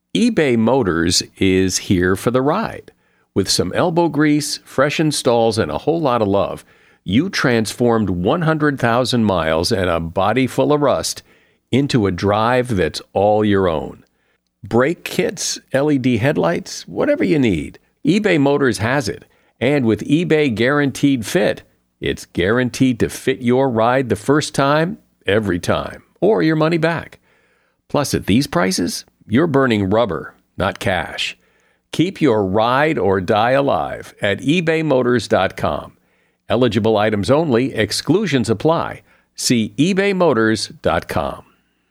eBay Motors is here for the ride. With some elbow grease, fresh installs, and a whole lot of love, you transformed 100,000 miles and a body full of rust into a drive that's all your own. Brake kits, LED headlights, whatever you need, eBay Motors has it. And with eBay Guaranteed Fit, it's guaranteed to fit your ride the first time, every time, or your money back. Plus, at these prices, you're burning rubber, not cash. Keep your ride or die alive at ebaymotors.com. Eligible items only, exclusions apply. See ebaymotors.com.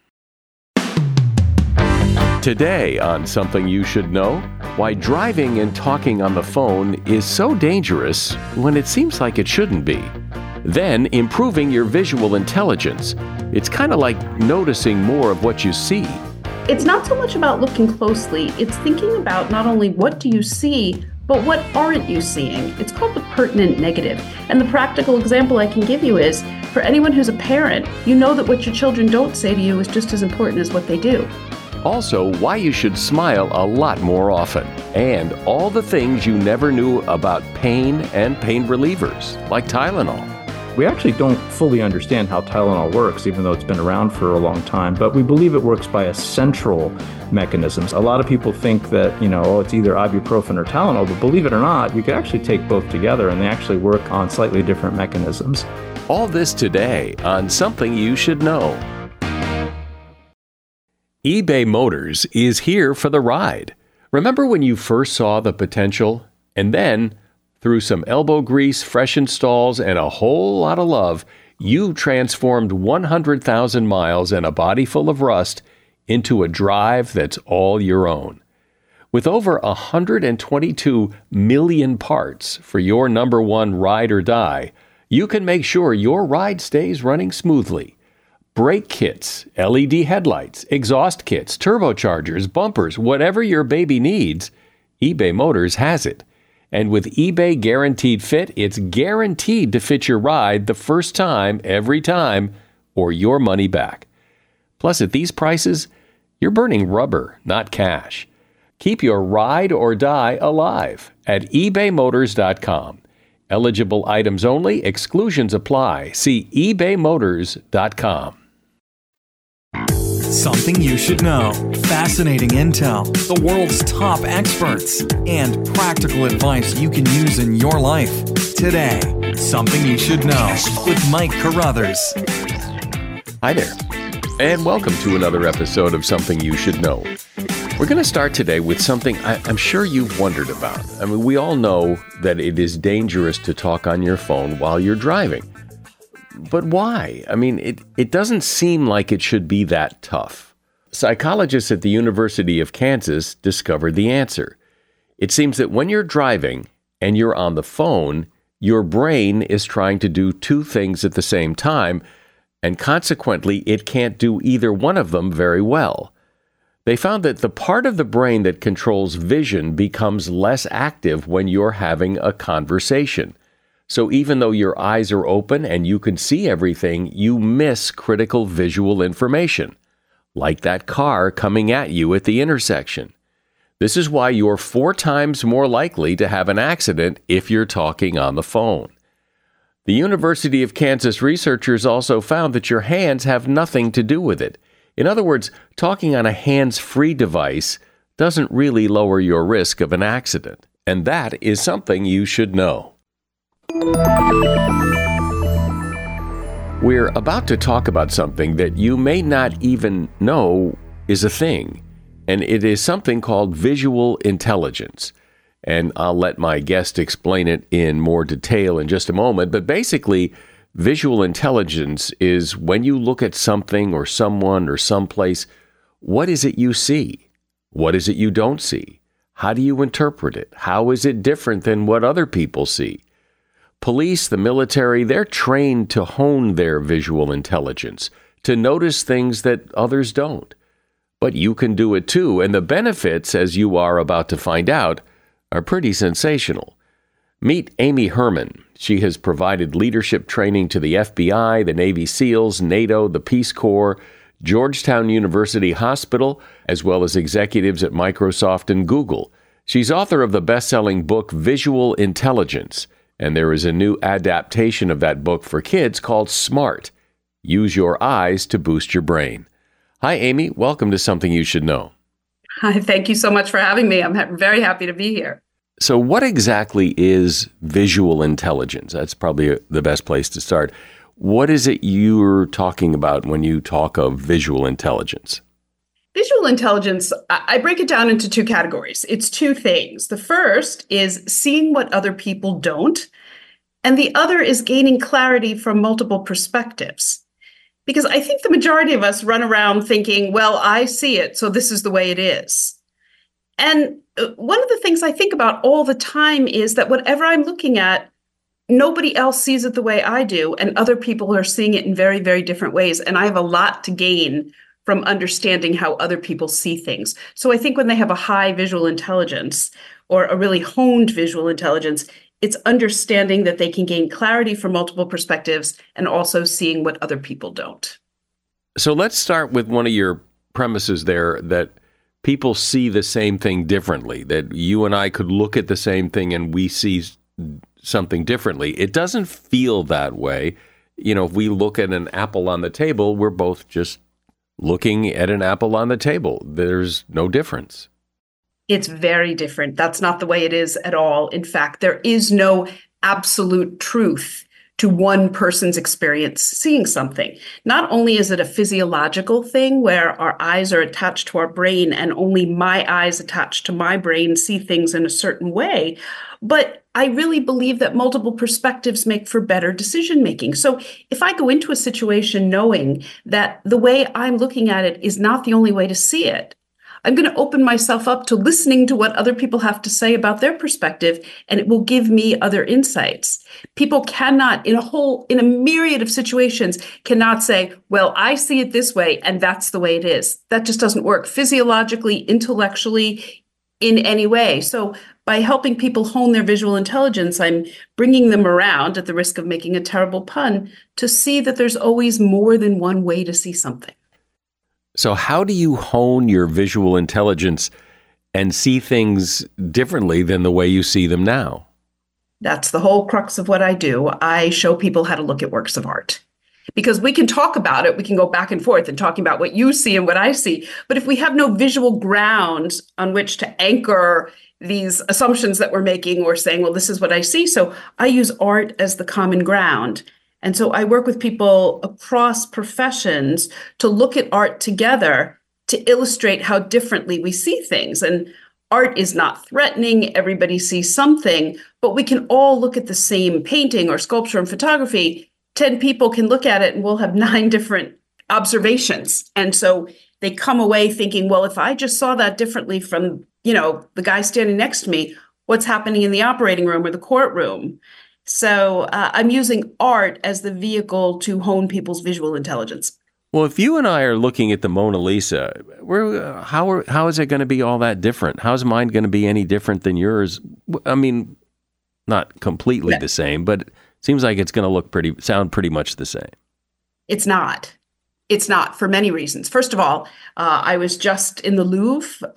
Today on Something You Should Know, why driving and talking on the phone is so dangerous when it seems like it shouldn't be. Then, improving your visual intelligence. It's kind of like noticing more of what you see. It's not so much about looking closely, it's thinking about not only what do you see, but what aren't you seeing? It's called the pertinent negative. And the practical example I can give you is, for anyone who's a parent, you know that what your children don't say to you is just as important as what they do. Also, why you should smile a lot more often. And all the things you never knew about pain and pain relievers, like Tylenol. We actually don't fully understand how Tylenol works, even though it's been around for a long time, but we believe it works by a central mechanism. A lot of people think that, it's either ibuprofen or Tylenol, but believe it or not, you could actually take both together and they actually work on slightly different mechanisms. All this today on Something You Should Know. eBay Motors is here for the ride. Remember when you first saw the potential? And then, through some elbow grease, fresh installs, and a whole lot of love, you transformed 100,000 miles and a body full of rust into a drive that's all your own. With over 122 million parts for your number one ride or die, you can make sure your ride stays running smoothly. Brake kits, LED headlights, exhaust kits, turbochargers, bumpers, whatever your baby needs, eBay Motors has it. And with eBay Guaranteed Fit, it's guaranteed to fit your ride the first time, every time, or your money back. Plus, at these prices, you're burning rubber, not cash. Keep your ride or die alive at ebaymotors.com. Eligible items only, exclusions apply. See ebaymotors.com. Something you should know. Fascinating intel, the world's top experts, and practical advice you can use in your life. Today, Something You Should Know with Mike Carruthers. Hi there, and welcome to another episode of Something You Should Know. We're going to start today with something I'm sure you've wondered about. I mean, we all know that it is dangerous to talk on your phone while you're driving. But why? I mean, it doesn't seem like it should be that tough. Psychologists at the University of Kansas discovered the answer. It seems that when you're driving and you're on the phone, your brain is trying to do two things at the same time, and consequently, it can't do either one of them very well. They found that the part of the brain that controls vision becomes less active when you're having a conversation. So even though your eyes are open and you can see everything, you miss critical visual information, like that car coming at you at the intersection. This is why you're 4 times more likely to have an accident if you're talking on the phone. The University of Kansas researchers also found that your hands have nothing to do with it. In other words, talking on a hands-free device doesn't really lower your risk of an accident. And that is something you should know. We're about to talk about something that you may not even know is a thing, and it is something called visual intelligence. And I'll let my guest explain it in more detail in just a moment, but basically, visual intelligence is when you look at something or someone or someplace, what is it you see? What is it you don't see? How do you interpret it? How is it different than what other people see? Police, the military, they're trained to hone their visual intelligence, to notice things that others don't. But you can do it too, and the benefits, as you are about to find out, are pretty sensational. Meet Amy Herman. She has provided leadership training to the FBI, the Navy SEALs, NATO, the Peace Corps, Georgetown University Hospital, as well as executives at Microsoft and Google. She's author of the best-selling book Visual Intelligence, and there is a new adaptation of that book for kids called Smart. Use your eyes to boost your brain. Hi, Amy. Welcome to Something You Should Know. Hi, thank you so much for having me. I'm very happy to be here. So what exactly is visual intelligence? That's probably the best place to start. What is it you're talking about when you talk of visual intelligence? Visual intelligence, I break it down into two categories. It's two things. The first is seeing what other people don't, and the other is gaining clarity from multiple perspectives. Because I think the majority of us run around thinking, well, I see it, so this is the way it is. And one of the things I think about all the time is that whatever I'm looking at, nobody else sees it the way I do, and other people are seeing it in very, very different ways. And I have a lot to gain from understanding how other people see things. So I think when they have a high visual intelligence or a really honed visual intelligence, it's understanding that they can gain clarity from multiple perspectives and also seeing what other people don't. So let's start with one of your premises there, that people see the same thing differently, that you and I could look at the same thing and we see something differently. It doesn't feel that way. You know, if we look at an apple on the table, we're both just looking at an apple on the table. There's no difference. It's very different. That's not the way it is at all. In fact, there is no absolute truth to one person's experience seeing something. Not only is it a physiological thing where our eyes are attached to our brain and only my eyes attached to my brain see things in a certain way, but I really believe that multiple perspectives make for better decision making. So if I go into a situation knowing that the way I'm looking at it is not the only way to see it, I'm going to open myself up to listening to what other people have to say about their perspective, and it will give me other insights. People cannot, in a myriad of situations, cannot say, well, I see it this way, and that's the way it is. That just doesn't work physiologically, intellectually, in any way. So by helping people hone their visual intelligence, I'm bringing them around, at the risk of making a terrible pun, to see that there's always more than one way to see something. So how do you hone your visual intelligence and see things differently than the way you see them now? That's the whole crux of what I do. I show people how to look at works of art. Because we can talk about it, we can go back and forth and talking about what you see and what I see. But if we have no visual ground on which to anchor these assumptions that we're making or saying, well, this is what I see. So I use art as the common ground. And so I work with people across professions to look at art together to illustrate how differently we see things. And art is not threatening. Everybody sees something, but we can all look at the same painting or sculpture and photography. 10 people can look at it and we'll have 9 different observations. And so they come away thinking, well, if I just saw that differently from, the guy standing next to me, what's happening in the operating room or the courtroom? So I'm using art as the vehicle to hone people's visual intelligence. Well, if you and I are looking at the Mona Lisa, how is it going to be all that different? How's mine going to be any different than yours? I mean, not completely the same, but it seems like it's going to sound pretty much the same. It's not. It's not, for many reasons. First of all, I was just in the Louvre,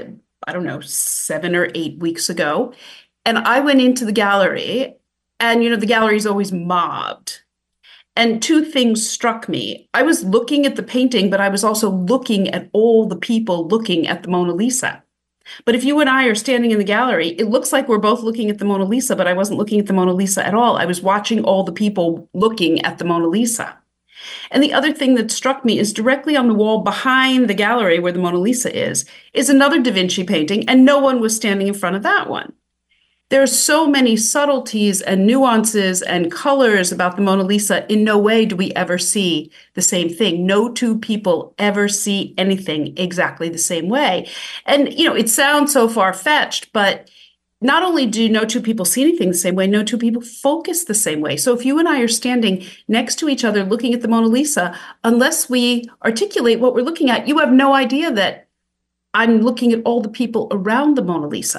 7 or 8 weeks ago, and I went into the gallery. And, the gallery is always mobbed. And 2 things struck me. I was looking at the painting, but I was also looking at all the people looking at the Mona Lisa. But if you and I are standing in the gallery, it looks like we're both looking at the Mona Lisa, but I wasn't looking at the Mona Lisa at all. I was watching all the people looking at the Mona Lisa. And the other thing that struck me is directly on the wall behind the gallery where the Mona Lisa is another Da Vinci painting, and no one was standing in front of that one. There are so many subtleties and nuances and colors about the Mona Lisa. In no way do we ever see the same thing. No 2 people ever see anything exactly the same way. And, it sounds so far-fetched, but not only do no 2 people see anything the same way, no 2 people focus the same way. So if you and I are standing next to each other looking at the Mona Lisa, unless we articulate what we're looking at, you have no idea that I'm looking at all the people around the Mona Lisa.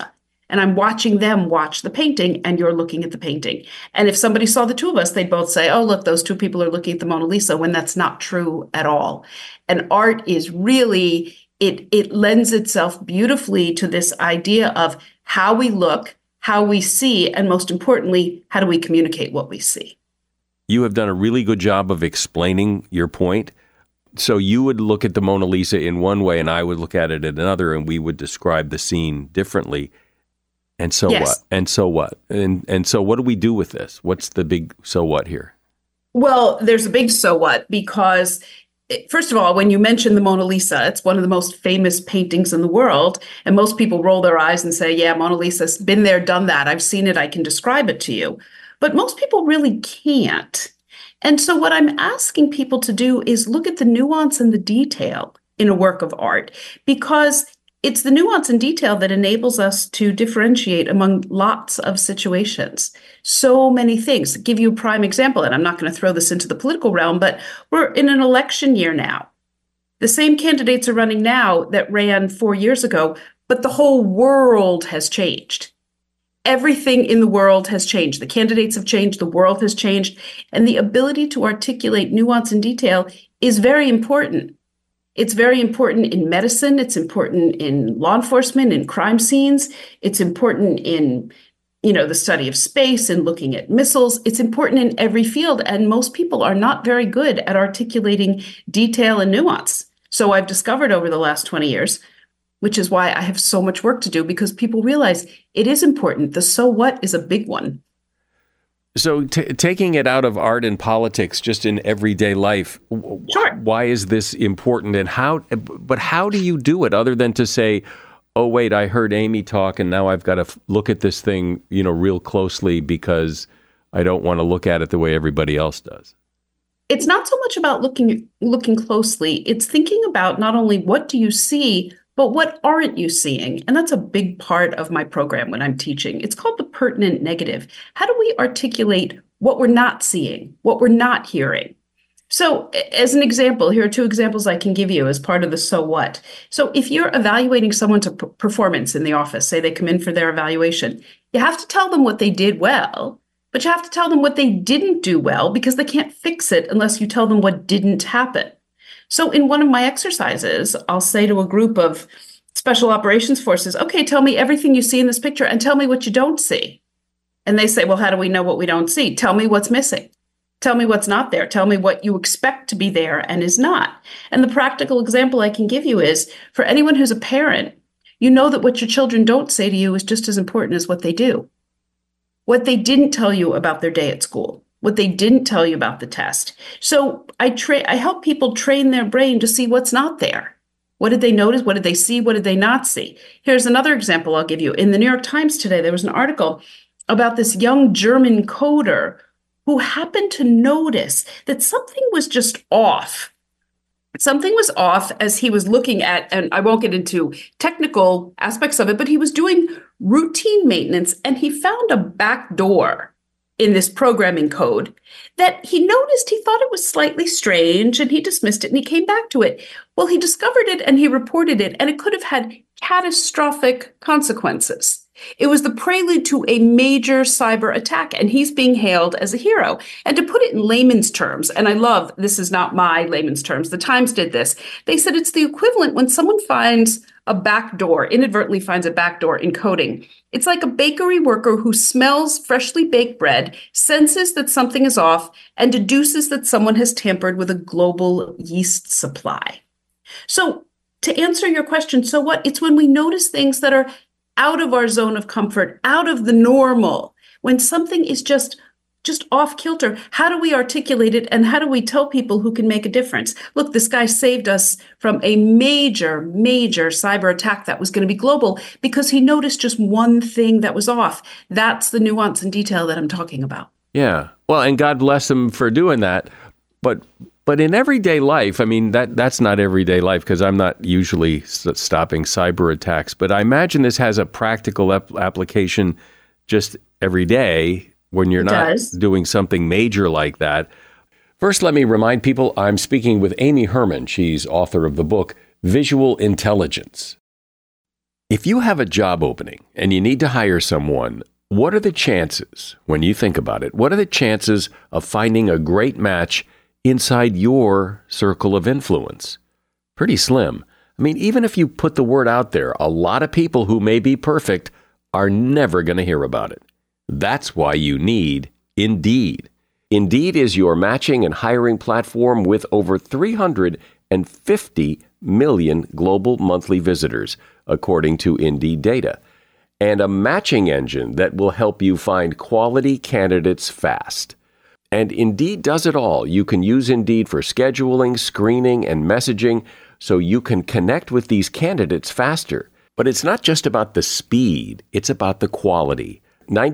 and I'm watching them watch the painting, and you're looking at the painting. And if somebody saw the two of us, they'd both say, oh, look, those two people are looking at the Mona Lisa, when that's not true at all. And art is really, it lends itself beautifully to this idea of how we look, how we see, and most importantly, how do we communicate what we see. You have done a really good job of explaining your point. So you would look at the Mona Lisa in one way, and I would look at it in another, and we would describe the scene differently. And so Yes. what? And so what? And so what do we do with this? What's the big so what here? Well, there's a big so what, because first of all, when you mention the Mona Lisa, it's one of the most famous paintings in the world. And most people roll their eyes and say, yeah, Mona Lisa's been there, done that. I've seen it. I can describe it to you. But most people really can't. And so what I'm asking people to do is look at the nuance and the detail in a work of art, because it's the nuance and detail that enables us to differentiate among lots of situations. So many things. Give you a prime example, and I'm not going to throw this into the political realm, but we're in an election year now. The same candidates are running now that ran 4 years ago, but the whole world has changed. Everything in the world has changed. The candidates have changed. The world has changed. And the ability to articulate nuance and detail is very important. It's very important in medicine. It's important in law enforcement, in crime scenes. It's important in, the study of space and looking at missiles. It's important in every field. And most people are not very good at articulating detail and nuance. So I've discovered over the last 20 years, which is why I have so much work to do, because people realize it is important. The so what is a big one. So taking it out of art and politics, just in everyday life, Sure. Why is this important, and how do you do it other than to say, oh, wait, I heard Amy talk and now I've got to look at this thing, real closely because I don't want to look at it the way everybody else does? It's not so much about looking closely. It's thinking about not only what do you see, but what aren't you seeing? And that's a big part of my program when I'm teaching. It's called the pertinent negative. How do we articulate what we're not seeing, what we're not hearing? So as an example, here are two examples I can give you as part of the so what. So if you're evaluating someone's performance in the office, say they come in for their evaluation, you have to tell them what they did well, but you have to tell them what they didn't do well, because they can't fix it unless you tell them what didn't happen. So in one of my exercises, I'll say to a group of special operations forces, okay, tell me everything you see in this picture and tell me what you don't see. And they say, well, how do we know what we don't see? Tell me what's missing. Tell me what's not there. Tell me what you expect to be there and is not. And the practical example I can give you is, for anyone who's a parent, you know that what your children don't say to you is just as important as what they do. What they didn't tell you about their day at school, what they didn't tell you about the test. So I help people train their brain to see what's not there. What did they notice? What did they see? What did they not see? Here's another example I'll give you. In the New York Times today, there was an article about this young German coder who happened to notice that something was just off. Something was off as he was looking at, and I won't get into technical aspects of it, but he was doing routine maintenance, and he found a back door in this programming code that he noticed. He thought it was slightly strange, and he dismissed it, and he came back to it. Well, he discovered it and he reported it, and it could have had catastrophic consequences. It was the prelude to a major cyber attack, and he's being hailed as a hero. And to put it in layman's terms, and I love, this is not my layman's terms, the Times did this. They said it's the equivalent when someone finds a back door, inadvertently finds a back door in coding. It's like a bakery worker who smells freshly baked bread, senses that something is off, and deduces that someone has tampered with a global yeast supply. So to answer your question, so what? It's when we notice things that are out of our zone of comfort, out of the normal, when something is just off kilter. How do we articulate it, and how do we tell people who can make a difference? Look, this guy saved us from a major, major cyber attack that was going to be global because he noticed just one thing that was off. That's the nuance and detail that I'm talking about. Yeah. Well, and God bless him for doing that. But in everyday life, I mean, that's not everyday life, because I'm not usually stopping cyber attacks. But I imagine this has a practical application just every day when you're not doing something major like that. First, let me remind people I'm speaking with Amy Herman. She's author of the book Visual Intelligence. If you have a job opening and you need to hire someone, what are the chances, when you think about it, what are the chances of finding a great match inside your circle of influence? Pretty slim. I mean, even if you put the word out there, a lot of people who may be perfect are never going to hear about it. That's why you need Indeed. Indeed is your matching and hiring platform with over 350 million global monthly visitors, according to Indeed data, and a matching engine that will help you find quality candidates fast. And Indeed does it all. You can use Indeed for scheduling, screening, and messaging so you can connect with these candidates faster. But it's not just about the speed, it's about the quality.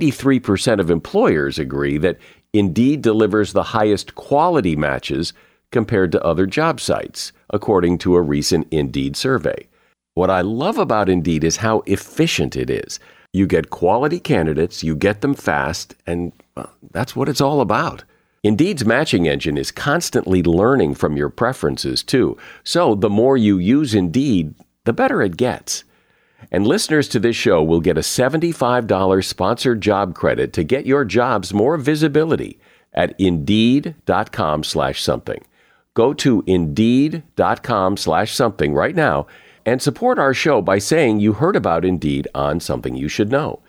93% of employers agree that Indeed delivers the highest quality matches compared to other job sites, according to a recent Indeed survey. What I love about Indeed is how efficient it is. You get quality candidates, you get them fast, and that's what it's all about. Indeed's matching engine is constantly learning from your preferences, too. So the more you use Indeed, the better it gets. And listeners to this show will get a $75 sponsored job credit to get your jobs more visibility at Indeed.com/something. Go to Indeed.com/something right now and support our show by saying you heard about Indeed on Something You Should Know.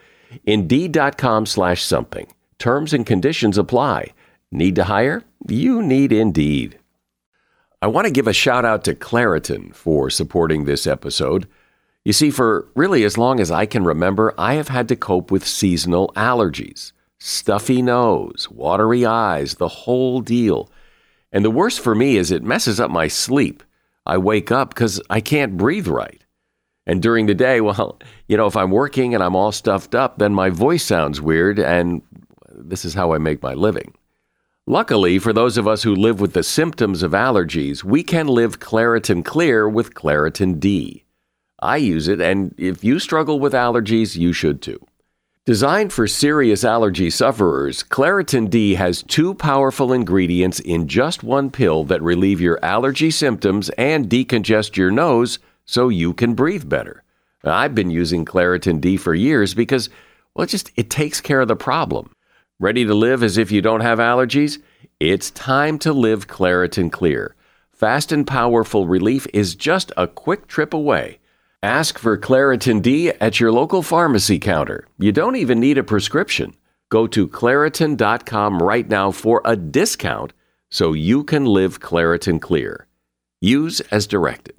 Indeed.com/something. Terms and conditions apply. Need to hire? You need Indeed. I want to give a shout out to Claritin for supporting this episode. You see, for really as long as I can remember, I have had to cope with seasonal allergies. Stuffy nose, watery eyes, the whole deal. And the worst for me is it messes up my sleep. I wake up because I can't breathe right. And during the day, well, if I'm working and I'm all stuffed up, then my voice sounds weird, and this is how I make my living. Luckily, for those of us who live with the symptoms of allergies, we can live Claritin Clear with Claritin D. I use it, and if you struggle with allergies, you should too. Designed for serious allergy sufferers, Claritin D has 2 powerful ingredients in just one pill that relieve your allergy symptoms and decongest your nose so you can breathe better. Now, I've been using Claritin D for years because, it takes care of the problem. Ready to live as if you don't have allergies? It's time to live Claritin Clear. Fast and powerful relief is just a quick trip away. Ask for Claritin D at your local pharmacy counter. You don't even need a prescription. Go to Claritin.com right now for a discount so you can live Claritin Clear. Use as directed.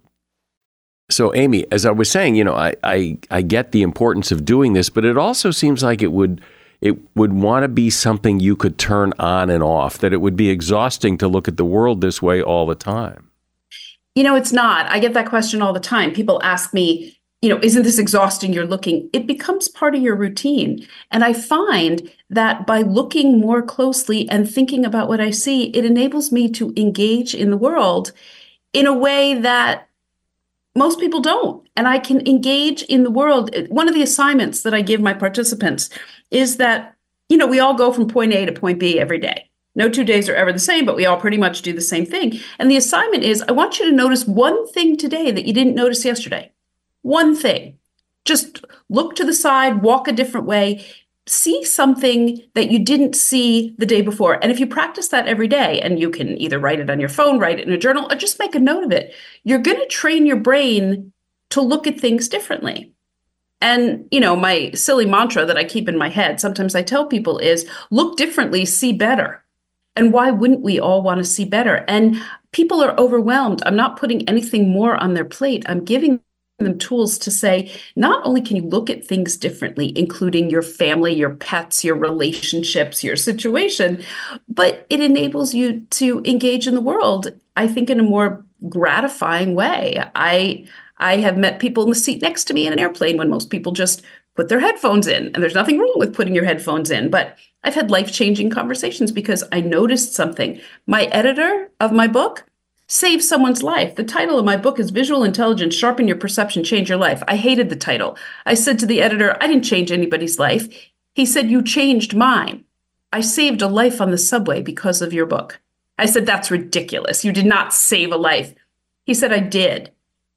So, Amy, as I was saying, I get the importance of doing this, but it also seems like it would want to be something you could turn on and off, that it would be exhausting to look at the world this way all the time. It's not. I get that question all the time. People ask me, isn't this exhausting? You're looking. It becomes part of your routine. And I find that by looking more closely and thinking about what I see, it enables me to engage in the world in a way that most people don't. And I can engage in the world. One of the assignments that I give my participants is that, we all go from point A to point B every day. No 2 days are ever the same, but we all pretty much do the same thing. And the assignment is, I want you to notice one thing today that you didn't notice yesterday. One thing. Just look to the side, walk a different way, see something that you didn't see the day before. And if you practice that every day, and you can either write it on your phone, write it in a journal, or just make a note of it, you're going to train your brain to look at things differently. And, my silly mantra that I keep in my head, sometimes I tell people is, look differently, see better. And why wouldn't we all want to see better? And people are overwhelmed. I'm not putting anything more on their plate. I'm giving them tools to say, not only can you look at things differently, including your family, your pets, your relationships, your situation, but it enables you to engage in the world, I think, in a more gratifying way. I have met people in the seat next to me in an airplane when most people just put their headphones in. And there's nothing wrong with putting your headphones in, but I've had life-changing conversations because I noticed something. My editor of my book saved someone's life. The title of my book is Visual Intelligence, Sharpen Your Perception, Change Your Life. I hated the title. I said to the editor, I didn't change anybody's life. He said, you changed mine. I saved a life on the subway because of your book. I said, that's ridiculous. You did not save a life. He said, I did.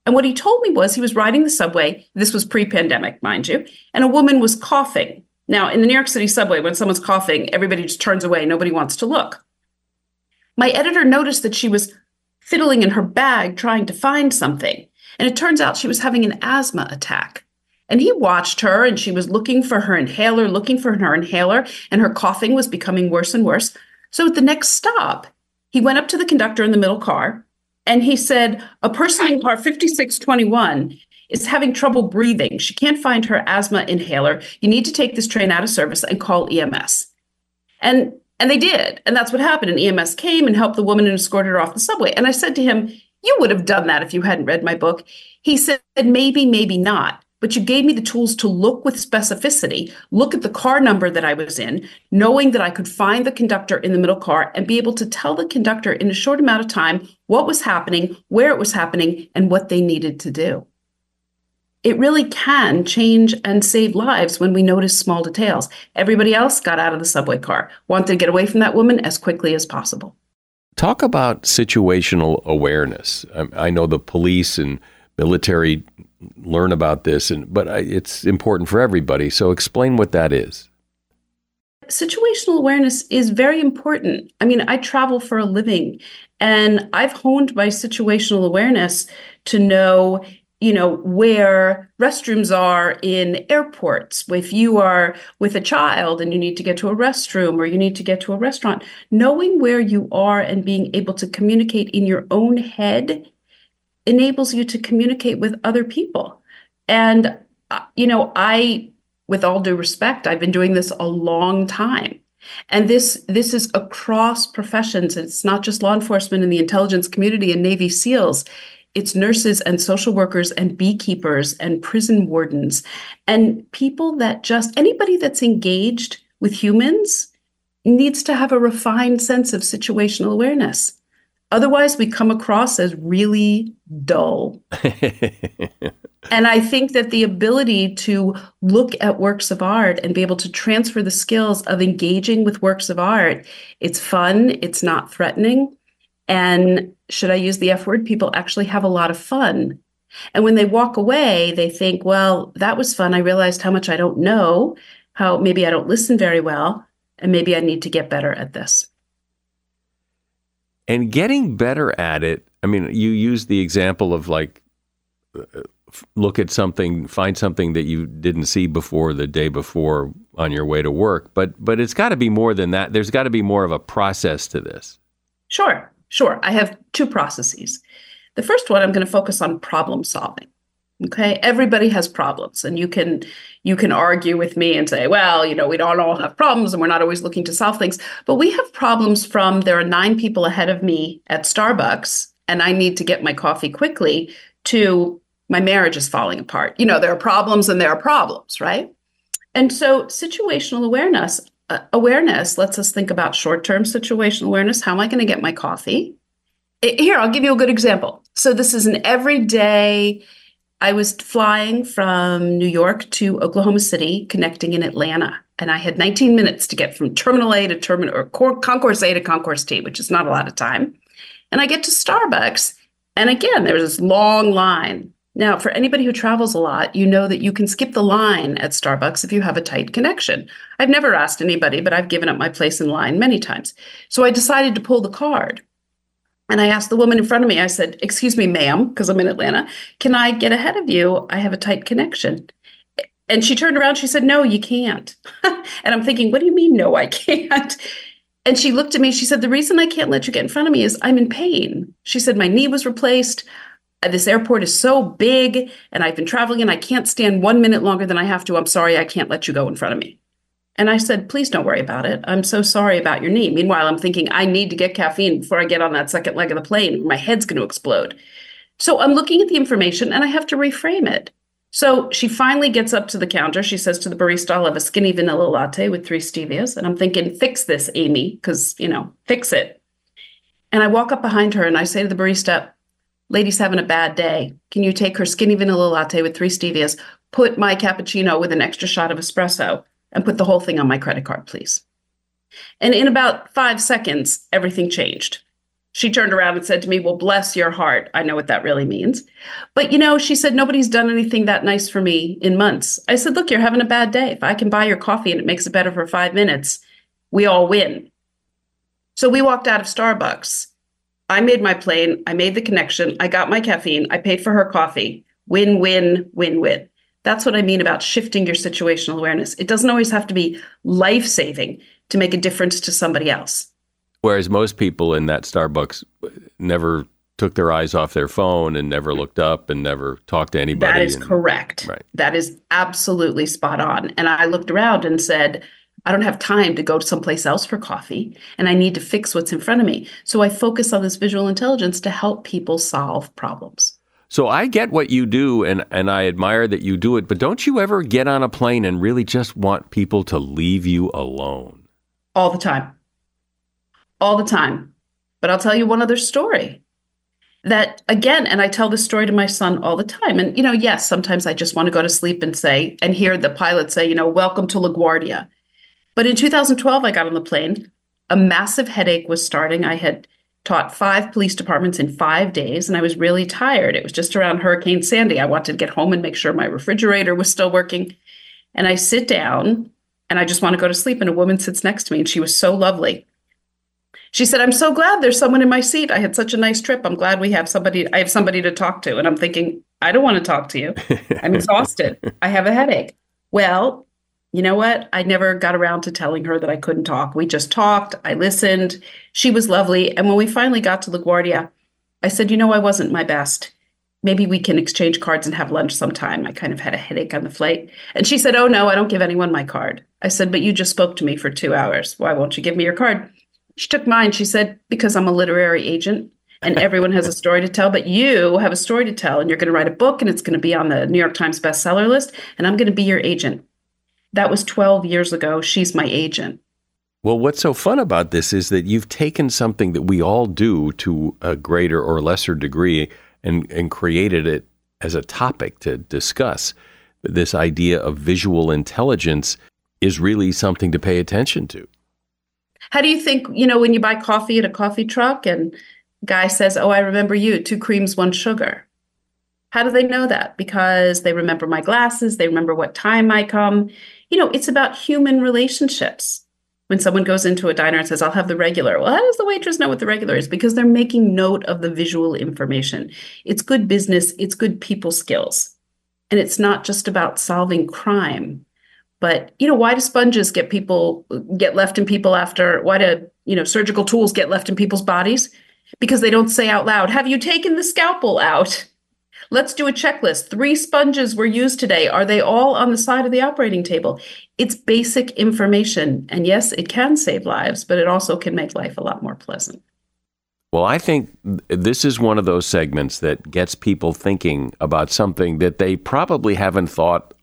And what he told me was he was riding the subway. This was pre-pandemic, mind you. And a woman was coughing. Now, in the New York City subway, when someone's coughing, everybody just turns away. Nobody wants to look. My editor noticed that she was fiddling in her bag trying to find something. And it turns out she was having an asthma attack. And he watched her, and she was looking for her inhaler, and her coughing was becoming worse and worse. So at the next stop, he went up to the conductor in the middle car, and he said, a person in car 5621 is having trouble breathing. She can't find her asthma inhaler. You need to take this train out of service and call EMS. And they did. And that's what happened. And EMS came and helped the woman and escorted her off the subway. And I said to him, you would have done that if you hadn't read my book. He said, maybe, maybe not. But you gave me the tools to look with specificity, look at the car number that I was in, knowing that I could find the conductor in the middle car and be able to tell the conductor in a short amount of time what was happening, where it was happening, and what they needed to do. It really can change and save lives when we notice small details. Everybody else got out of the subway car, wanted to get away from that woman as quickly as possible. Talk about situational awareness. I know the police and military learn about this, but it's important for everybody. So explain what that is. Situational awareness is very important. I mean, I travel for a living, and I've honed my situational awareness to know, where restrooms are in airports. If you are with a child and you need to get to a restroom or you need to get to a restaurant, knowing where you are and being able to communicate in your own head enables you to communicate with other people. And, with all due respect, I've been doing this a long time. And this is across professions. It's not just law enforcement and the intelligence community and Navy SEALs. It's nurses and social workers and beekeepers and prison wardens and people that anybody that's engaged with humans needs to have a refined sense of situational awareness. Otherwise, we come across as really dull. And I think that the ability to look at works of art and be able to transfer the skills of engaging with works of art, it's fun, it's not threatening. And should I use the F word? People actually have a lot of fun. And when they walk away, they think, well, that was fun. I realized how much I don't know, how maybe I don't listen very well, and maybe I need to get better at this. And getting better at it, I mean, you use the example of look at something, find something that you didn't see before the day before on your way to work. But it's got to be more than that. There's got to be more of a process to this. Sure. I have two processes. The first one, I'm going to focus on problem solving. Okay. Everybody has problems, and you can argue with me and say, well, we don't all have problems and we're not always looking to solve things, but we have problems from there are 9 people ahead of me at Starbucks and I need to get my coffee quickly to my marriage is falling apart. There are problems and there are problems, right? And so situational awareness lets us think about short-term situational awareness. How am I going to get my coffee? Here, I'll give you a good example. So this is an everyday. I was flying from New York to Oklahoma City, connecting in Atlanta, and I had 19 minutes to get from Terminal A to Concourse A to Concourse T, which is not a lot of time. And I get to Starbucks, and again, there's this long line. Now, for anybody who travels a lot, you know that you can skip the line at Starbucks if you have a tight connection. I've never asked anybody, but I've given up my place in line many times. So I decided to pull the card. And I asked the woman in front of me, I said, excuse me, ma'am, because I'm in Atlanta, can I get ahead of you? I have a tight connection. And she turned around, she said, no, you can't. And I'm thinking, what do you mean, no, I can't? And she looked at me, she said, the reason I can't let you get in front of me is I'm in pain. She said, my knee was replaced. This airport is so big and I've been traveling and I can't stand 1 minute longer than I have to. I'm sorry, I can't let you go in front of me. And I said, please don't worry about it. I'm so sorry about your knee. Meanwhile, I'm thinking I need to get caffeine before I get on that second leg of the plane. My head's going to explode. So I'm looking at the information and I have to reframe it. So she finally gets up to the counter. She says to the barista, I'll have a skinny vanilla latte with 3 stevias. And I'm thinking, fix this, Amy, because, fix it. And I walk up behind her and I say to the barista, lady's having a bad day. Can you take her skinny vanilla latte with 3 stevias, put my cappuccino with an extra shot of espresso, and put the whole thing on my credit card, please? And in about 5 seconds, everything changed. She turned around and said to me, well, bless your heart. I know what that really means. But, she said, nobody's done anything that nice for me in months. I said, look, you're having a bad day. If I can buy your coffee and it makes it better for 5 minutes, we all win. So we walked out of Starbucks. I made my plane. I made the connection. I got my caffeine. I paid for her coffee. Win, win, win, win. That's what I mean about shifting your situational awareness. It doesn't always have to be life-saving to make a difference to somebody else. Whereas most people in that Starbucks never took their eyes off their phone and never looked up and never talked to anybody. That is correct. Right. That is absolutely spot on. And I looked around and said, I don't have time to go to someplace else for coffee, and I need to fix what's in front of me. So I focus on this visual intelligence to help people solve problems. So I get what you do, and I admire that you do it, but don't you ever get on a plane and really just want people to leave you alone? All the time. All the time. But I'll tell you one other story that, again, and I tell this story to my son all the time. And, yes, sometimes I just want to go to sleep and hear the pilot say, welcome to LaGuardia. But in 2012, I got on the plane. A massive headache was starting. I had taught 5 police departments in 5 days, and I was really tired. It was just around Hurricane Sandy. I wanted to get home and make sure my refrigerator was still working. And I sit down, and I just want to go to sleep. And a woman sits next to me, and she was so lovely. She said, I'm so glad there's someone in my seat. I had such a nice trip. I'm glad I have somebody to talk to. And I'm thinking, I don't want to talk to you. I'm exhausted. I have a headache. Well, you know what? I never got around to telling her that I couldn't talk. We just talked. I listened. She was lovely. And when we finally got to LaGuardia, I said, I wasn't my best. Maybe we can exchange cards and have lunch sometime. I kind of had a headache on the flight. And she said, oh, no, I don't give anyone my card. I said, but you just spoke to me for 2 hours. Why won't you give me your card? She took mine. She said, because I'm a literary agent and everyone has a story to tell, but you have a story to tell and you're going to write a book and it's going to be on the New York Times bestseller list and I'm going to be your agent. That was 12 years ago. She's my agent. Well, what's so fun about this is that you've taken something that we all do to a greater or lesser degree and created it as a topic to discuss. This idea of visual intelligence is really something to pay attention to. How do you think, when you buy coffee at a coffee truck and guy says, oh, I remember you, 2 creams, 1 sugar. How do they know that? Because they remember my glasses. They remember what time I come. It's about human relationships. When someone goes into a diner and says, I'll have the regular. Well, how does the waitress know what the regular is? Because they're making note of the visual information. It's good business. It's good people skills. And it's not just about solving crime. But, why do sponges get left in people after, why do, surgical tools get left in people's bodies? Because they don't say out loud, have you taken the scalpel out? Let's do a checklist. 3 sponges were used today. Are they all on the side of the operating table? It's basic information. And yes, it can save lives, but it also can make life a lot more pleasant. Well, I think this is one of those segments that gets people thinking about something that they probably haven't thought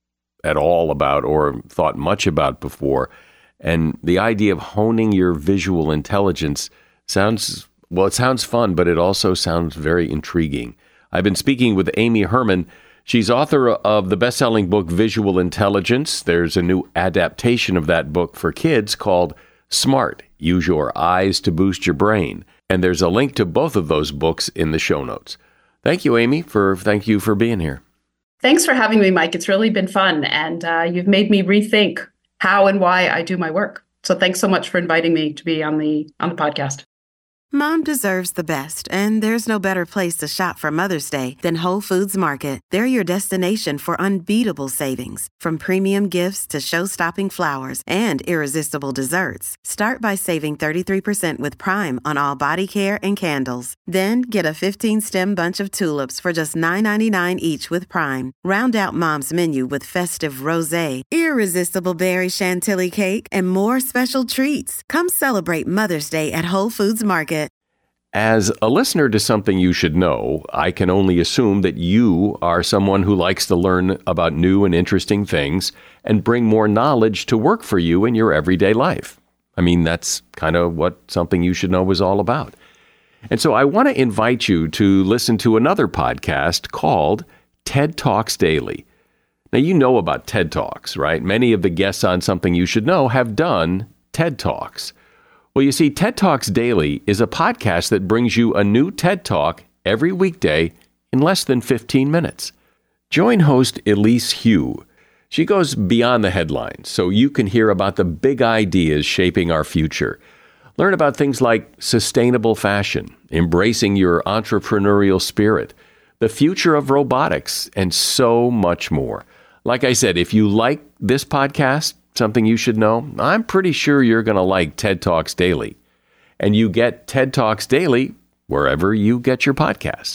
at all about or thought much about before. And the idea of honing your visual intelligence sounds fun, but it also sounds very intriguing. I've been speaking with Amy Herman. She's author of the best-selling book, Visual Intelligence. There's a new adaptation of that book for kids called Smart, Use Your Eyes to Boost Your Brain. And there's a link to both of those books in the show notes. Thank you, Amy, thank you for being here. Thanks for having me, Mike. It's really been fun. And you've made me rethink how and why I do my work. So thanks so much for inviting me to be on the podcast. Mom deserves the best, and there's no better place to shop for Mother's Day than Whole Foods Market. They're your destination for unbeatable savings, from premium gifts to show-stopping flowers and irresistible desserts. Start by saving 33% with Prime on all body care and candles. Then get a 15-stem bunch of tulips for just $9.99 each with Prime. Round out Mom's menu with festive rosé, irresistible berry chantilly cake, and more special treats. Come celebrate Mother's Day at Whole Foods Market. As a listener to Something You Should Know, I can only assume that you are someone who likes to learn about new and interesting things and bring more knowledge to work for you in your everyday life. I mean, that's kind of what Something You Should Know is all about. And so I want to invite you to listen to another podcast called TED Talks Daily. Now, you know about TED Talks, right? Many of the guests on Something You Should Know have done TED Talks. Well, you see, TED Talks Daily is a podcast that brings you a new TED Talk every weekday in less than 15 minutes. Join host Elise Hu. She goes beyond the headlines so you can hear about the big ideas shaping our future. Learn about things like sustainable fashion, embracing your entrepreneurial spirit, the future of robotics, and so much more. Like I said, if you like this podcast, Something You Should Know, I'm pretty sure you're going to like TED Talks Daily. And you get TED Talks Daily wherever you get your podcasts.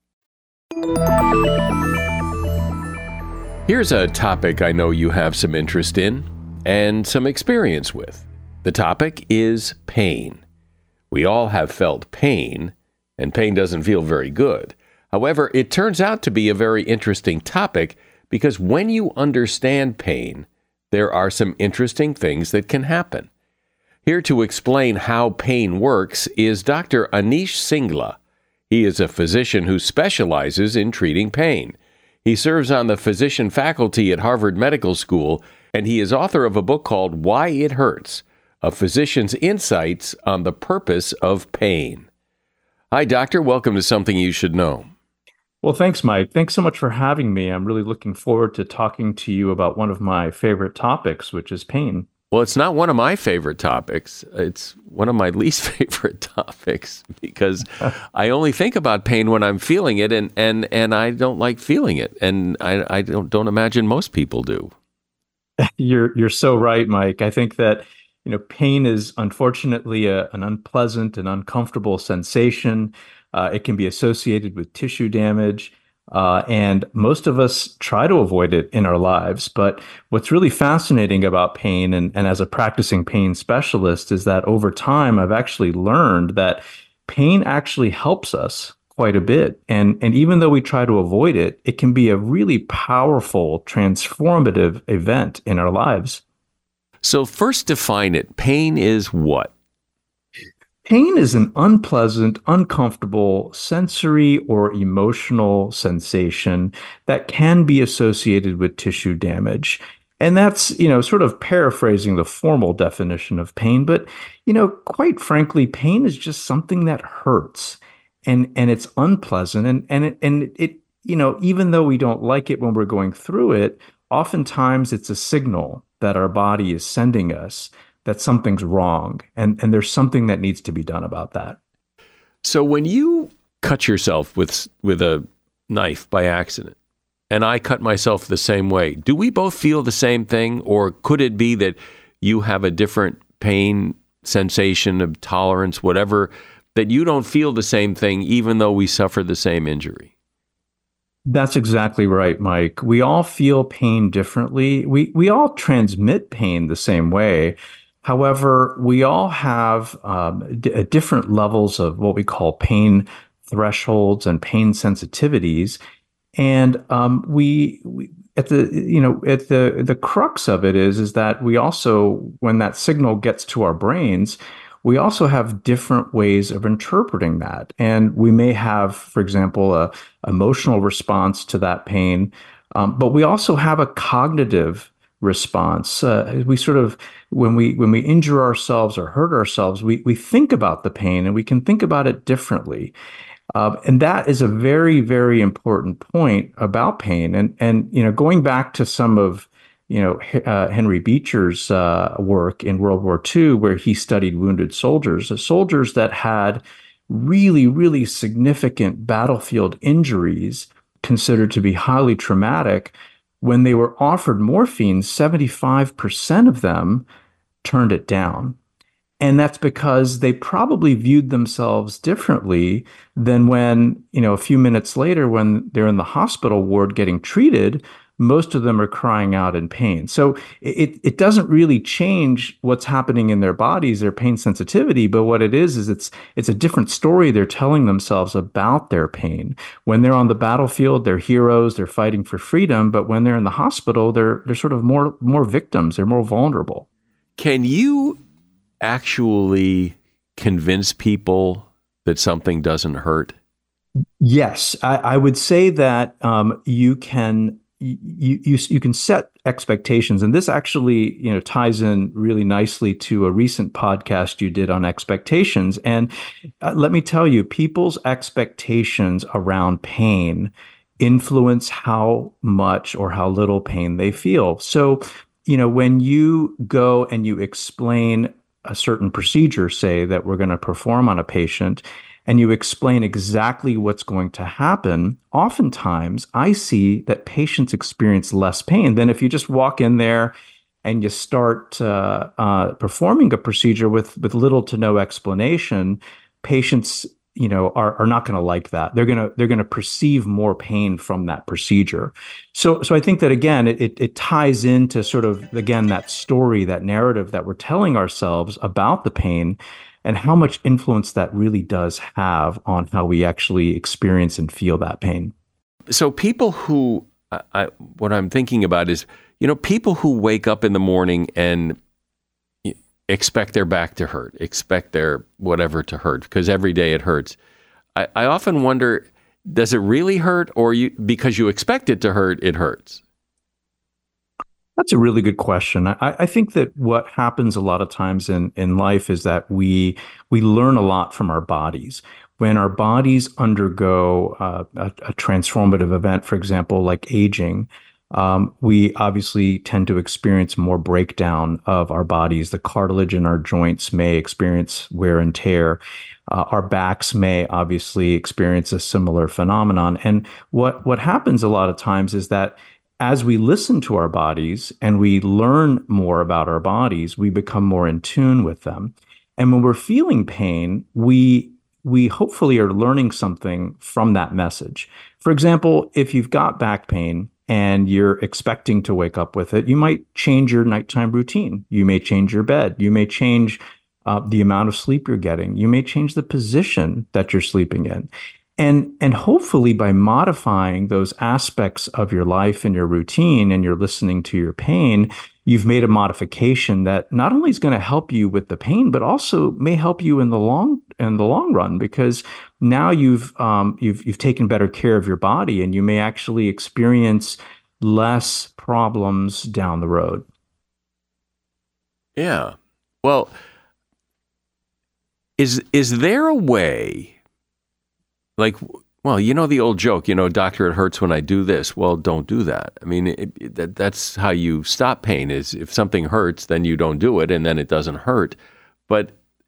Here's a topic I know you have some interest in and some experience with. The topic is pain. We all have felt pain, and pain doesn't feel very good. However, it turns out to be a very interesting topic because when you understand pain, there are some interesting things that can happen. Here to explain how pain works is Dr. Anish Singla. He is a physician who specializes in treating pain. He serves on the physician faculty at Harvard Medical School, and he is author of a book called Why It Hurts, A Physician's Insights on the Purpose of Pain. Hi, Doctor. Welcome to Something You Should Know. Well, thanks, Mike. Thanks so much for having me. I'm really looking forward to talking to you about one of my favorite topics, which is pain. Well, it's not one of my favorite topics. It's one of my least favorite topics because I only think about pain when I'm feeling it, and I don't like feeling it, and I don't imagine most people do. You're so right, Mike. I think that pain is unfortunately an unpleasant and uncomfortable sensation. It can be associated with tissue damage. And most of us try to avoid it in our lives. But what's really fascinating about pain, and as a practicing pain specialist, is that over time, I've actually learned that pain actually helps us quite a bit. And even though we try to avoid it, it can be a really powerful, transformative event in our lives. So first define it. Pain is what? Pain is an unpleasant, uncomfortable sensory or emotional sensation that can be associated with tissue damage. And that's, sort of paraphrasing the formal definition of pain. But, quite frankly, pain is just something that hurts and it's unpleasant. And it even though we don't like it when we're going through it, oftentimes it's a signal that our body is sending us that something's wrong, and there's something that needs to be done about that. So when you cut yourself with a knife by accident, and I cut myself the same way, do we both feel the same thing, or could it be that you have a different pain sensation of tolerance, whatever, that you don't feel the same thing even though we suffer the same injury? That's exactly right, Mike. We all feel pain differently. We all transmit pain the same way. However, we all have different levels of what we call pain thresholds and pain sensitivities, and we at the crux of it is that we also, when that signal gets to our brains, we also have different ways of interpreting that, and we may have, for example, a emotional response to that pain, but we also have a cognitive response. We sort of, when we injure ourselves or hurt ourselves, we think about the pain and we can think about it differently. And that is a very, very important point about pain. And going back to some of Henry Beecher's work in World War II, where he studied wounded soldiers that had really, really significant battlefield injuries considered to be highly traumatic. When they were offered morphine, 75% of them turned it down. And that's because they probably viewed themselves differently than when, a few minutes later, when they're in the hospital ward getting treated, most of them are crying out in pain. So it doesn't really change what's happening in their bodies, their pain sensitivity, but what it is it's a different story they're telling themselves about their pain. When they're on the battlefield, they're heroes, they're fighting for freedom, but when they're in the hospital, they're sort of more victims, they're more vulnerable. Can you actually convince people that something doesn't hurt? Yes, I would say that you can you can set expectations, and this actually ties in really nicely to a recent podcast you did on expectations. And let me tell you, people's expectations around pain influence how much or how little pain they feel. So, when you go and you explain a certain procedure, say that we're going to perform on a patient, and you explain exactly what's going to happen, oftentimes I see that patients experience less pain than if you just walk in there and you start performing a procedure with little to no explanation. Patients, are not going to like that. They're going to perceive more pain from that procedure. So I think that again, it ties into sort of, again, that story, that narrative that we're telling ourselves about the pain, and how much influence that really does have on how we actually experience and feel that pain. So people who, what I'm thinking about is, people who wake up in the morning and expect their back to hurt, expect their whatever to hurt, because every day it hurts. I often wonder, does it really hurt, or because you expect it to hurt, it hurts? That's a really good question. I think that what happens a lot of times in life is that we learn a lot from our bodies. When our bodies undergo a transformative event, for example, like aging, we obviously tend to experience more breakdown of our bodies. The cartilage in our joints may experience wear and tear. Our backs may obviously experience a similar phenomenon. And what happens a lot of times is that as we listen to our bodies and we learn more about our bodies, we become more in tune with them. And when we're feeling pain, we hopefully are learning something from that message. For example, if you've got back pain and you're expecting to wake up with it, you might change your nighttime routine. You may change your bed. You may change the amount of sleep you're getting. You may change the position that you're sleeping in. And hopefully by modifying those aspects of your life and your routine, and you're listening to your pain, you've made a modification that not only is going to help you with the pain, but also may help you in the long run, because now you've taken better care of your body, and you may actually experience less problems down the road. Yeah. Well, is there a way? Like, well, the old joke, doctor, it hurts when I do this. Well, don't do that. I mean, that's how you stop pain, is if something hurts, then you don't do it, and then it doesn't hurt. But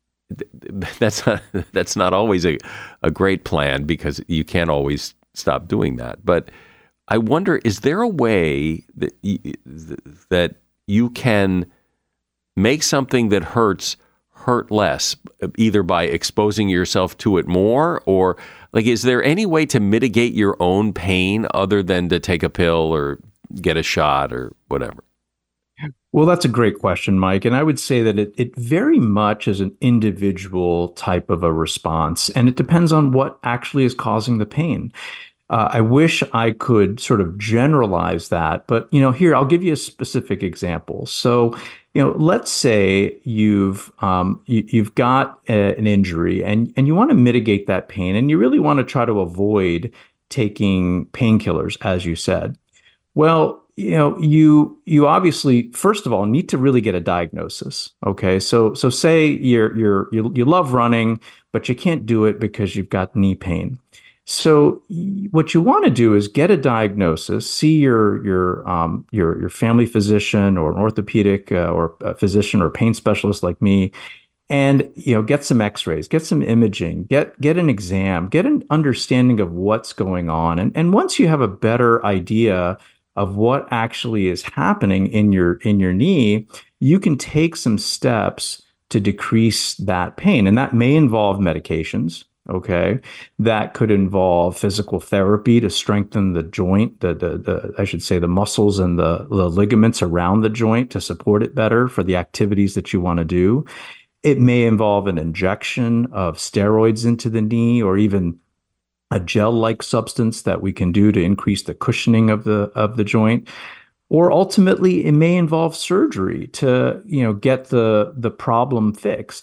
that's not always a great plan, because you can't always stop doing that. But I wonder, is there a way that you can make something that hurt less, either by exposing yourself to it more, or is there any way to mitigate your own pain other than to take a pill or get a shot or whatever? Well, that's a great question, Mike. And I would say that it very much is an individual type of a response, and it depends on what actually is causing the pain. I wish I could sort of generalize that, but here I'll give you a specific example. So, let's say you've got an injury and you want to mitigate that pain, and you really want to try to avoid taking painkillers, as you said. Well, you obviously, first of all, need to really get a diagnosis. Okay, so say you love running, but you can't do it because you've got knee pain. So what you want to do is get a diagnosis, see your family physician or an orthopedic or a physician or pain specialist like me, and get some x-rays, get some imaging, get an exam, get an understanding of what's going on. And once you have a better idea of what actually is happening in your knee, you can take some steps to decrease that pain. And that may involve medications. Okay, that could involve physical therapy to strengthen the joint, I should say the muscles and the ligaments around the joint to support it better for the activities that you want to do. It may involve an injection of steroids into the knee, or even a gel-like substance that we can do to increase the cushioning of the joint. Or ultimately, it may involve surgery to get the problem fixed.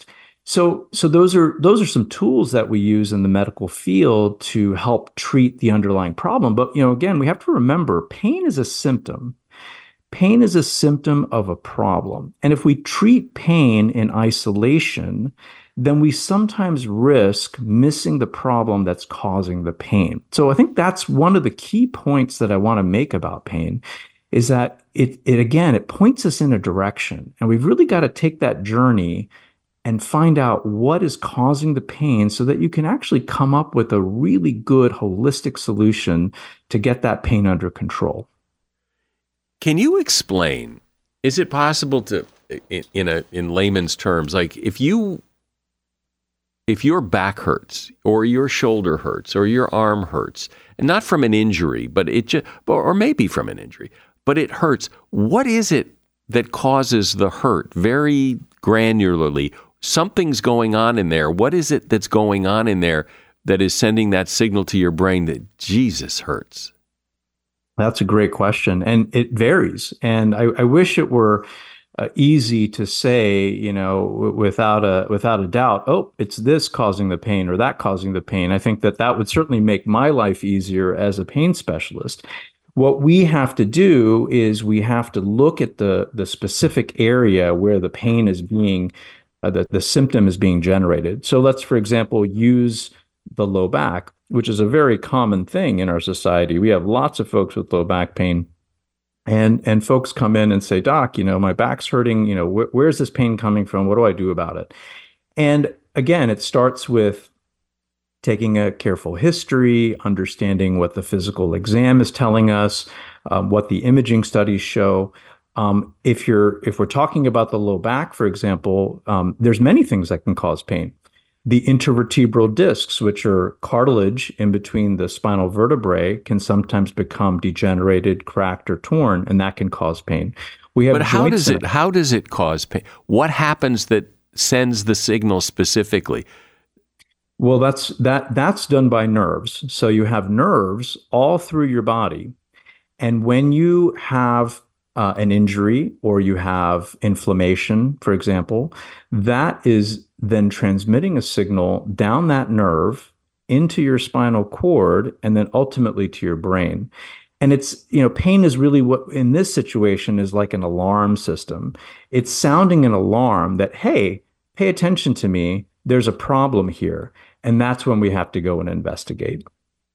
So those are some tools that we use in the medical field to help treat the underlying problem. But again, we have to remember pain is a symptom. Pain is a symptom of a problem. And if we treat pain in isolation, then we sometimes risk missing the problem that's causing the pain. So I think that's one of the key points that I want to make about pain is that it points us in a direction. And we've really got to take that journey and find out what is causing the pain so that you can actually come up with a really good holistic solution to get that pain under control. Can you explain, is it possible to, in layman's terms, like if your back hurts or your shoulder hurts or your arm hurts, and not from an injury, but or maybe from an injury, but it hurts, what is it that causes the hurt very granularly? Something's going on in there. What is it that's going on in there that is sending that signal to your brain that Jesus hurts? That's a great question. And it varies. And I wish it were easy to say, without a doubt, oh, it's this causing the pain or that causing the pain. I think that would certainly make my life easier as a pain specialist. What we have to do is we have to look at the specific area where the pain is being the symptom is being generated. So let's, for example, use the low back, which is a very common thing in our society. We have lots of folks with low back pain, and folks come in and say, Doc, my back's hurting. Where's this pain coming from? What do I do about it? And again, it starts with taking a careful history, understanding what the physical exam is telling us, what the imaging studies show. If we're talking about the low back, for example, there's many things that can cause pain. The intervertebral discs, which are cartilage in between the spinal vertebrae, can sometimes become degenerated, cracked, or torn, and that can cause pain. But how does it cause pain? What happens that sends the signal specifically? Well, that's done by nerves. So you have nerves all through your body, and when you have an injury or you have inflammation, for example, that is then transmitting a signal down that nerve into your spinal cord and then ultimately to your brain. And it's, pain is really what in this situation is like an alarm system. It's sounding an alarm that, hey, pay attention to me. There's a problem here. And that's when we have to go and investigate.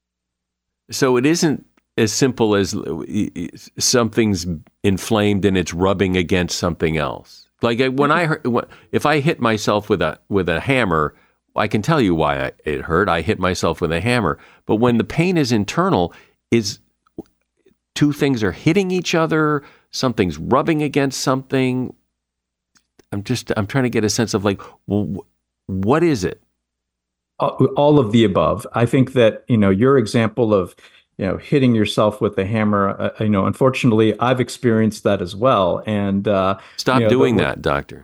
So it isn't as simple as something's inflamed and it's rubbing against something else. Like if I hit myself with a hammer, I can tell you why it hurt. I hit myself with a hammer. But when the pain is internal, is two things are hitting each other, something's rubbing against something. I'm trying to get a sense of well, what is it? All of the above. I think that, your example of hitting yourself with a hammer. Unfortunately, I've experienced that as well. And stop doing that, doctor.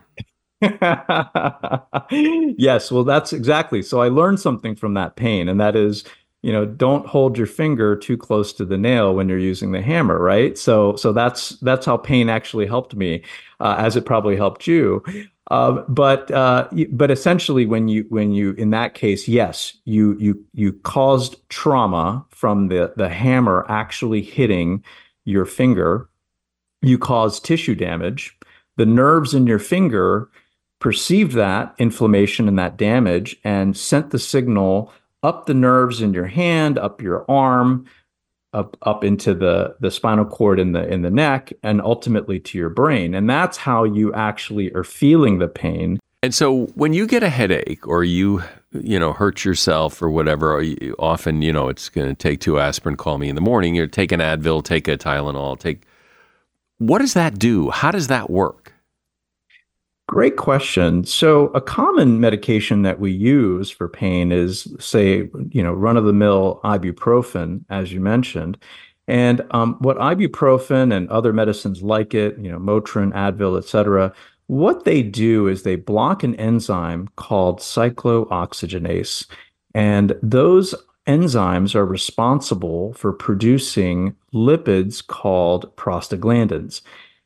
Yes, well, that's exactly. So I learned something from that pain, and that is, don't hold your finger too close to the nail when you're using the hammer, right? So that's how pain actually helped me, as it probably helped you. But essentially, when you in that case, yes, you caused trauma from the hammer actually hitting your finger. You caused tissue damage. The nerves in your finger perceived that inflammation and that damage and sent the signal up the nerves in your hand, up your arm, up into the spinal cord in the neck, and ultimately to your brain. And that's how you actually are feeling the pain. And so when you get a headache or you hurt yourself or whatever, or often, it's going to take 2 aspirin, call me in the morning, you take an Advil, take a Tylenol, what does that do? How does that work? Great question. So a common medication that we use for pain is, say, run-of-the-mill ibuprofen, as you mentioned. And what ibuprofen and other medicines like it, Motrin, Advil, et cetera, what they do is they block an enzyme called cyclooxygenase. And those enzymes are responsible for producing lipids called prostaglandins.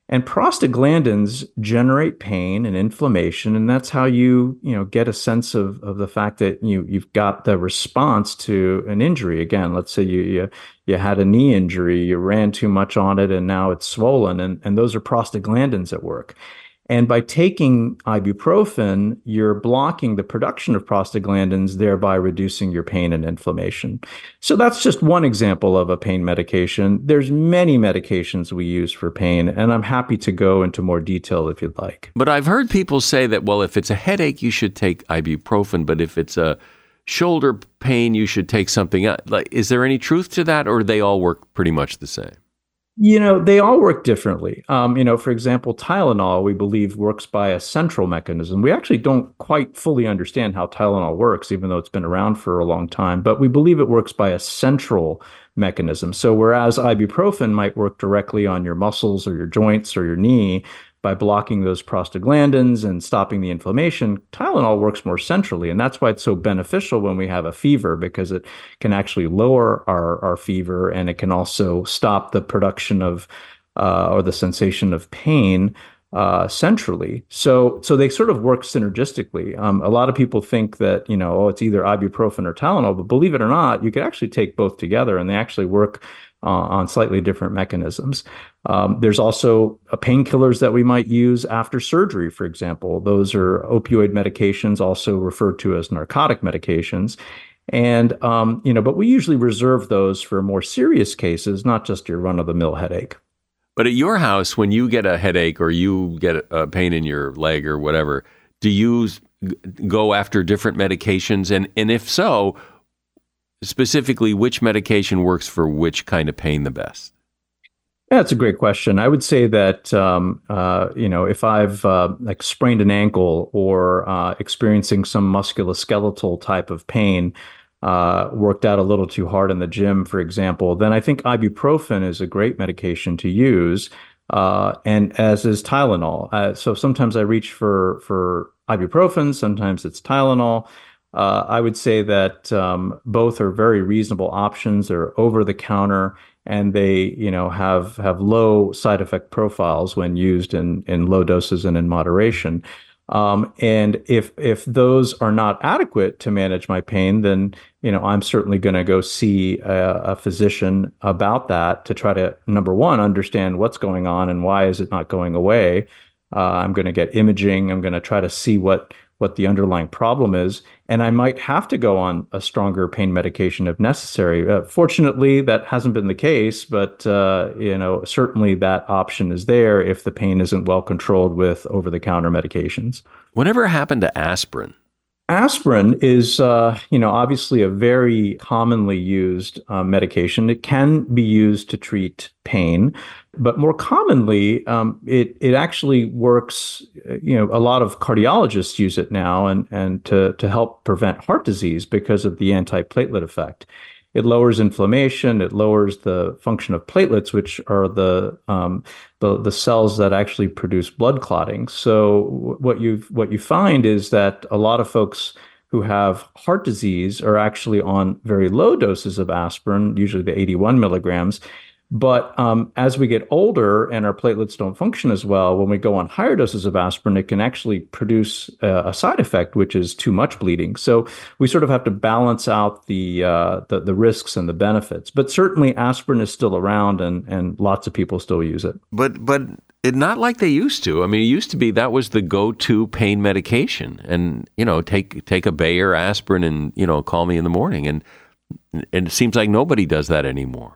And prostaglandins generate pain and inflammation, and that's how you get a sense of the fact that you've got the response to an injury. Again, let's say you had a knee injury, you ran too much on it, and now it's swollen, and those are prostaglandins at work. And by taking ibuprofen, you're blocking the production of prostaglandins, thereby reducing your pain and inflammation. So that's just one example of a pain medication. There's many medications we use for pain, and I'm happy to go into more detail if you'd like. But I've heard people say that, well, if it's a headache, you should take ibuprofen, but if it's a shoulder pain, you should take something else. Like, is there any truth to that, or do they all work pretty much the same? They all work differently. For example, Tylenol, we believe, works by a central mechanism. We actually don't quite fully understand how Tylenol works, even though it's been around for a long time, but we believe it works by a central mechanism. So whereas ibuprofen might work directly on your muscles or your joints or your knee, by blocking those prostaglandins and stopping the inflammation, Tylenol works more centrally. And that's why it's so beneficial when we have a fever, because it can actually lower our fever, and it can also stop the production of or the sensation of pain centrally. So they sort of work synergistically. A lot of people think that, it's either ibuprofen or Tylenol, but believe it or not, you could actually take both together, and they actually work on slightly different mechanisms. There's also painkillers that we might use after surgery, for example. Those are opioid medications, also referred to as narcotic medications. And, but we usually reserve those for more serious cases, not just your run-of-the-mill headache. But at your house, when you get a headache or you get a pain in your leg or whatever, do you go after different medications? And if so, specifically, which medication works for which kind of pain the best? Yeah, that's a great question. I would say that, if I've sprained an ankle or experiencing some musculoskeletal type of pain, worked out a little too hard in the gym, for example, then I think ibuprofen is a great medication to use, and as is Tylenol. So sometimes I reach for ibuprofen, sometimes it's Tylenol. I would say that both are very reasonable options. They're over the counter, and they, have low side effect profiles when used in low doses and in moderation. And if those are not adequate to manage my pain, then, I'm certainly going to go see a physician about that to try to, number one, understand what's going on and why is it not going away. I'm going to get imaging. I'm going to try to see what the underlying problem is. And I might have to go on a stronger pain medication if necessary. Fortunately, that hasn't been the case, but, certainly that option is there if the pain isn't well controlled with over-the-counter medications. Whatever happened to aspirin? Aspirin is, obviously a very commonly used medication. It can be used to treat pain, but more commonly, it actually works. A lot of cardiologists use it now, and to help prevent heart disease because of the antiplatelet effect. It lowers inflammation. It lowers the function of platelets, which are the cells that actually produce blood clotting. So what you find is that a lot of folks who have heart disease are actually on very low doses of aspirin, usually the 81 milligrams. But as we get older and our platelets don't function as well, when we go on higher doses of aspirin, it can actually produce a side effect, which is too much bleeding. So we sort of have to balance out the risks and the benefits. But certainly aspirin is still around, and lots of people still use it. But it not like they used to. I mean, it used to be that was the go-to pain medication, and take a Bayer aspirin and call me in the morning, and it seems like nobody does that anymore.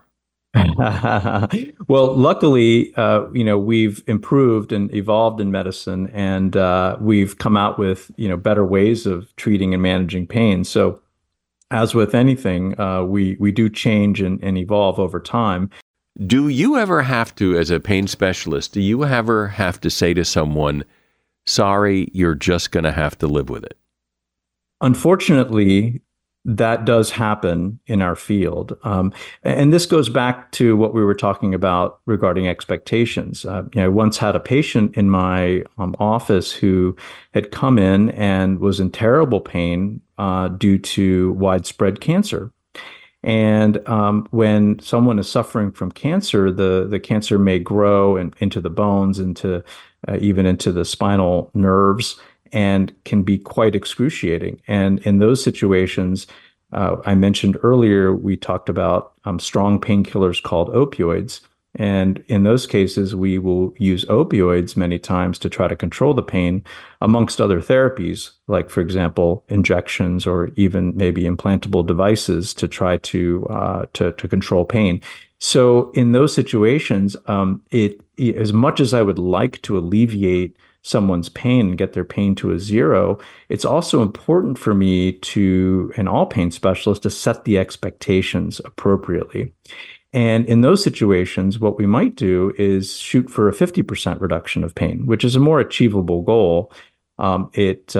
Well, luckily, we've improved and evolved in medicine, and we've come out with, better ways of treating and managing pain. So as with anything, we do change and evolve over time. Do you ever have to, as a pain specialist, do you ever have to say to someone, sorry, you're just going to have to live with it? Unfortunately, that does happen in our field. And this goes back to what we were talking about regarding expectations. I once had a patient in my office who had come in and was in terrible pain due to widespread cancer. And when someone is suffering from cancer, the cancer may grow into the bones, into even into the spinal nerves, and can be quite excruciating. And in those situations, I mentioned earlier, we talked about strong painkillers called opioids. And in those cases, we will use opioids many times to try to control the pain, amongst other therapies, like, for example, injections or even maybe implantable devices to try to control pain. So in those situations, as much as I would like to alleviate someone's pain and get their pain to a zero, it's also important for me to, and all pain specialists, to set the expectations appropriately. And in those situations, what we might do is shoot for a 50% reduction of pain, which is a more achievable goal. It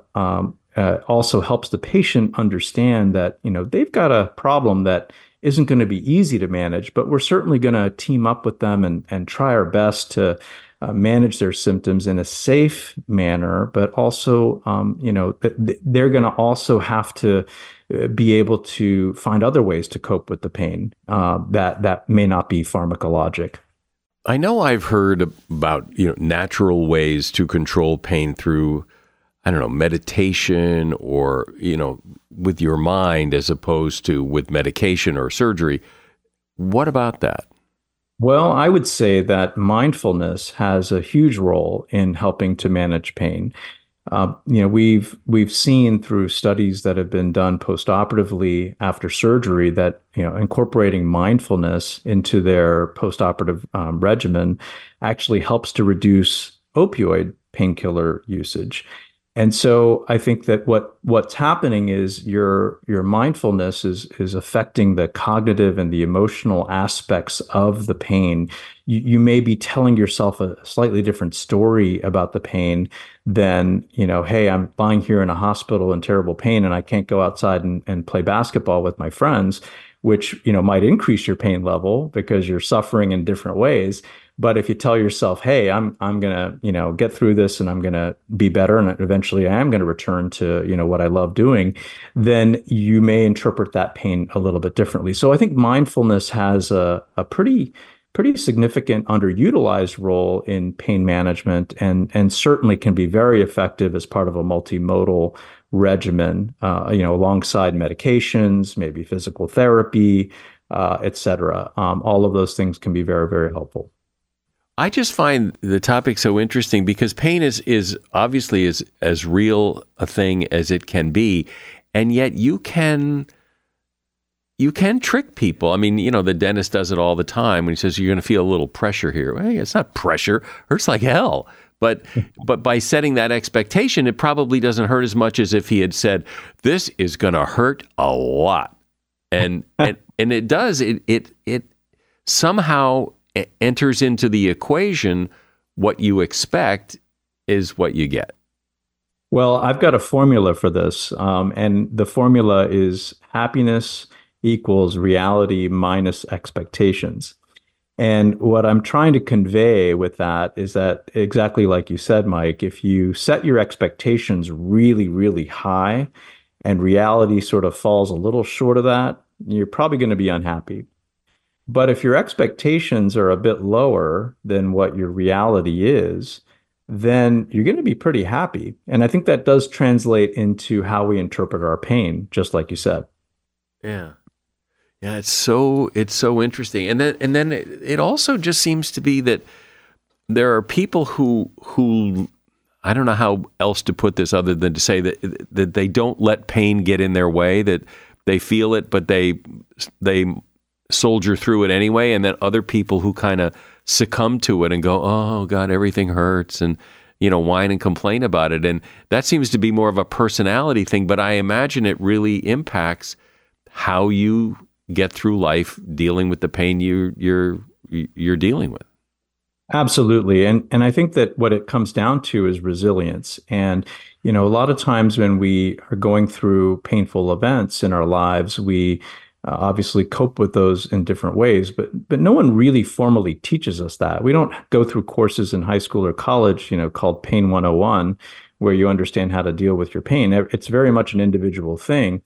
also helps the patient understand that, they've got a problem that isn't going to be easy to manage, but we're certainly going to team up with them and try our best to manage their symptoms in a safe manner, but also, they're going to also have to be able to find other ways to cope with the pain that may not be pharmacologic. I know I've heard about natural ways to control pain through, I don't know, meditation or with your mind as opposed to with medication or surgery. What about that? Well, I would say that mindfulness has a huge role in helping to manage pain. We've seen through studies that have been done postoperatively after surgery that incorporating mindfulness into their postoperative regimen actually helps to reduce opioid painkiller usage. And so I think that what's happening is your mindfulness is affecting the cognitive and the emotional aspects of the pain. You may be telling yourself a slightly different story about the pain than, hey, I'm lying here in a hospital in terrible pain and I can't go outside and play basketball with my friends, which, might increase your pain level because you're suffering in different ways. But if you tell yourself, hey, I'm going to, get through this and I'm going to be better and eventually I am going to return to, what I love doing, then you may interpret that pain a little bit differently. So I think mindfulness has a pretty significant underutilized role in pain management and certainly can be very effective as part of a multimodal regimen, alongside medications, maybe physical therapy, et cetera. All of those things can be very, very helpful. I just find the topic so interesting because pain is obviously as real a thing as it can be, and yet you can trick people. I mean, the dentist does it all the time when he says you're going to feel a little pressure here. Hey, it's not pressure; hurts like hell. But by setting that expectation, it probably doesn't hurt as much as if he had said this is going to hurt a lot, and it does. It somehow enters into the equation. What you expect is what you get. Well, I've got a formula for this, and the formula is happiness equals reality minus expectations. And what I'm trying to convey with that is that, exactly like you said, Mike, if you set your expectations really, really high and reality sort of falls a little short of that, you're probably going to be unhappy. But if your expectations are a bit lower than what your reality is, then you're going to be pretty happy. And I think that does translate into how we interpret our pain, just like you said. Yeah. Yeah, it's so interesting. And then it also just seems to be that there are people who I don't know how else to put this other than to say that they don't let pain get in their way, that they feel it, but they soldier through it anyway, and then other people who kind of succumb to it and go, oh God, everything hurts, and whine and complain about it. And that seems to be more of a personality thing, but I imagine it really impacts how you get through life dealing with the pain you're dealing with. Absolutely. And I think that what it comes down to is resilience. And, a lot of times when we are going through painful events in our lives, we obviously cope with those in different ways, but no one really formally teaches us that. We don't go through courses in high school or college, called Pain 101, where you understand how to deal with your pain. It's very much an individual thing.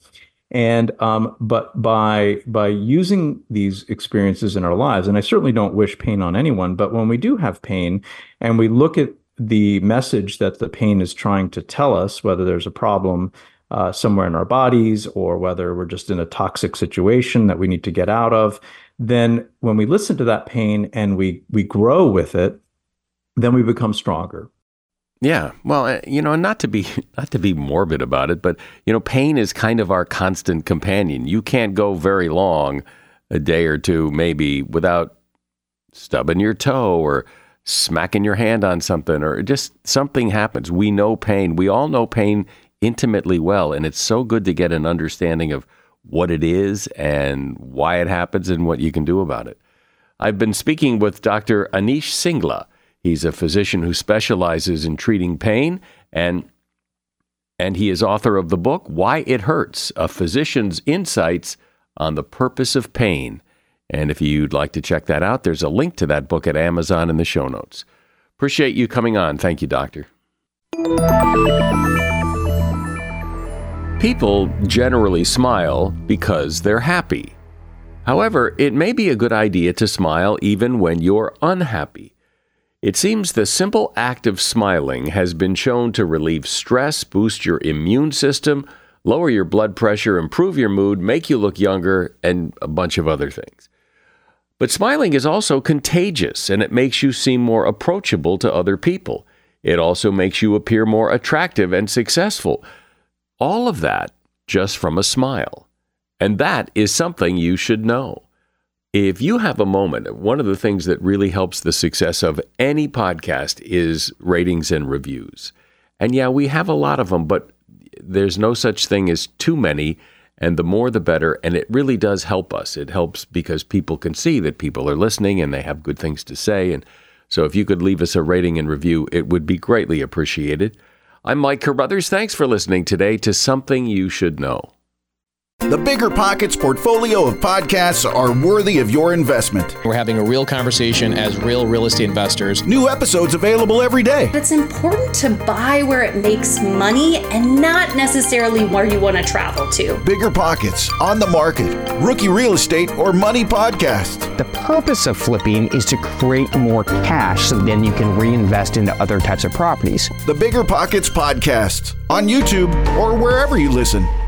And but by using these experiences in our lives, and I certainly don't wish pain on anyone, but when we do have pain and we look at the message that the pain is trying to tell us, whether there's a problem somewhere in our bodies or whether we're just in a toxic situation that we need to get out of, then when we listen to that pain and we grow with it, then we become stronger. Yeah. Well, not to be morbid about it, but, pain is kind of our constant companion. You can't go very long, a day or two maybe, without stubbing your toe or smacking your hand on something, or just something happens. We know pain. We all know pain intimately well. And it's so good to get an understanding of what it is and why it happens and what you can do about it. I've been speaking with Dr. Anish Singla. He's a physician who specializes in treating pain, and he is author of the book, Why It Hurts, A Physician's Insights on the Purpose of Pain. And if you'd like to check that out, there's a link to that book at Amazon in the show notes. Appreciate you coming on. Thank you, Doctor. People generally smile because they're happy. However, it may be a good idea to smile even when you're unhappy. It seems the simple act of smiling has been shown to relieve stress, boost your immune system, lower your blood pressure, improve your mood, make you look younger, and a bunch of other things. But smiling is also contagious, and it makes you seem more approachable to other people. It also makes you appear more attractive and successful. All of that just from a smile. And that is something you should know. If you have a moment, one of the things that really helps the success of any podcast is ratings and reviews. And yeah, we have a lot of them, but there's no such thing as too many, and the more the better, and it really does help us. It helps because people can see that people are listening and they have good things to say, and so if you could leave us a rating and review, it would be greatly appreciated. I'm Mike Carruthers. Thanks for listening today to Something You Should Know. The Bigger Pockets portfolio of podcasts are worthy of your investment. We're having a real conversation as real estate investors. New episodes available every day. It's important to buy where it makes money and not necessarily where you want to travel to. Bigger Pockets, On the Market, Rookie Real Estate, or Money Podcast. The purpose of flipping is to create more cash so then you can reinvest into other types of properties. The Bigger Pockets Podcast, on YouTube or wherever you listen.